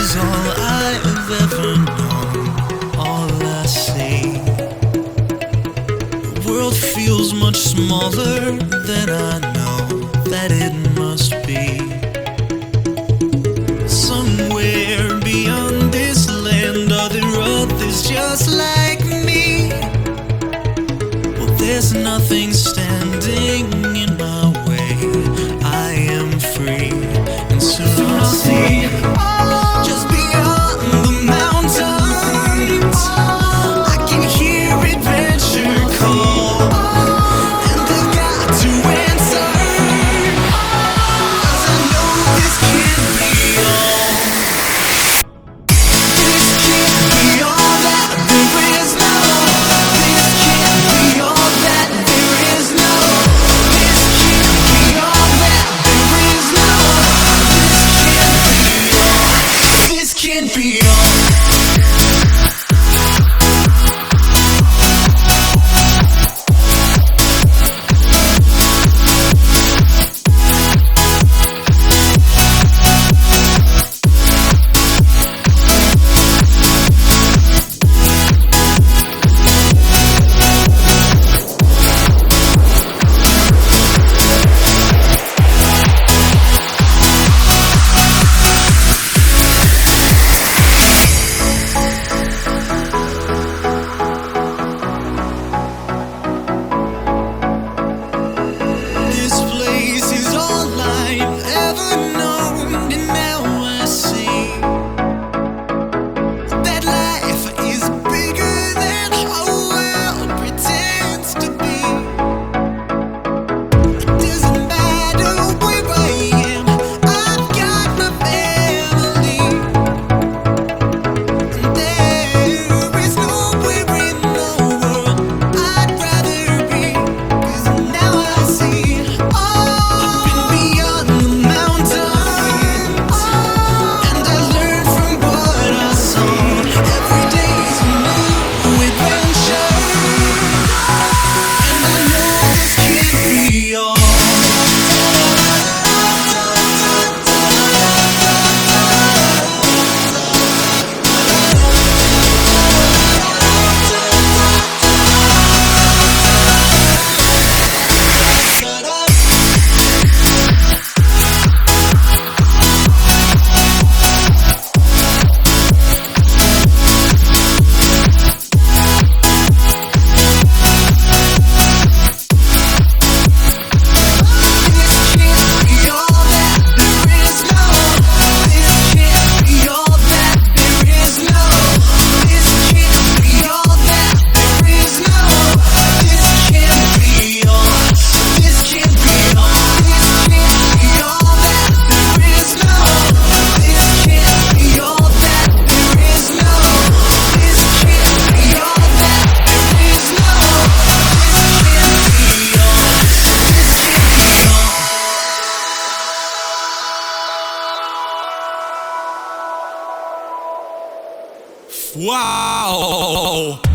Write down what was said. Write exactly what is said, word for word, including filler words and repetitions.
is all I've ever known, all I see. The world feels much smaller than I know that it must be. Somewhere beyond this land are there others just like me. Well, there's nothing standing in my way. I am free, and soon I'll see. Just beyond the mountains, I can hear adventure call, and I've got to answer, 'cause I know this can't be all. This can't be all that there is no. This can't be all that there is no. This can't be all that there is no. This can't be all. This can't be all. This place is all I've ever known, and now I see that life is bigger than our world pretends to be. It doesn't matter where I am, I've got my family, and there is nowhere in the world I'd rather be. 'Cause now I see up and beyond the mountains, and I learn from what I saw. Every day's a new adventure, and I know this can't be all. Wow!